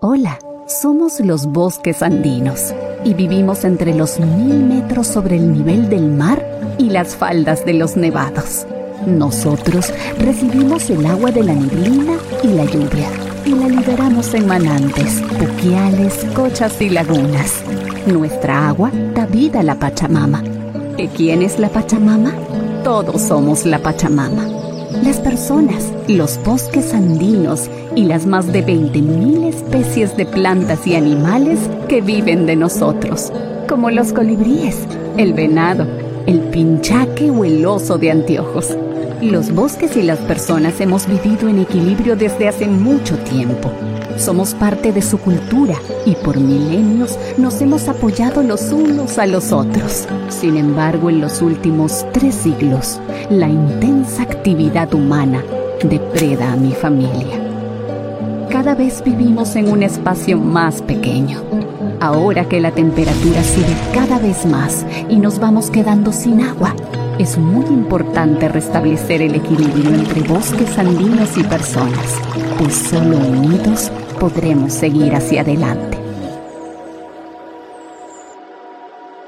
Hola, somos los bosques andinos y vivimos entre los 1000 metros sobre el nivel del mar y las faldas de los nevados. Nosotros recibimos el agua de la neblina y la lluvia y la liberamos en manantes, puquiales, cochas y lagunas. Nuestra agua da vida a la Pachamama. ¿Y quién es la Pachamama? Todos somos la Pachamama. Las personas, los bosques andinos y las más de 20.000 especies de plantas y animales que viven de nosotros, como los colibríes, el venado, el pinchaque o el oso de anteojos. Los bosques y las personas hemos vivido en equilibrio desde hace mucho tiempo. Somos parte de su cultura y por milenios nos hemos apoyado los unos a los otros. Sin embargo, en los últimos 3 siglos, la intensa actividad humana depreda a mi familia. Cada vez vivimos en un espacio más pequeño. Ahora que la temperatura sube cada vez más y nos vamos quedando sin agua, es muy importante restablecer el equilibrio entre bosques andinos y personas, pues solo unidos podremos seguir hacia adelante.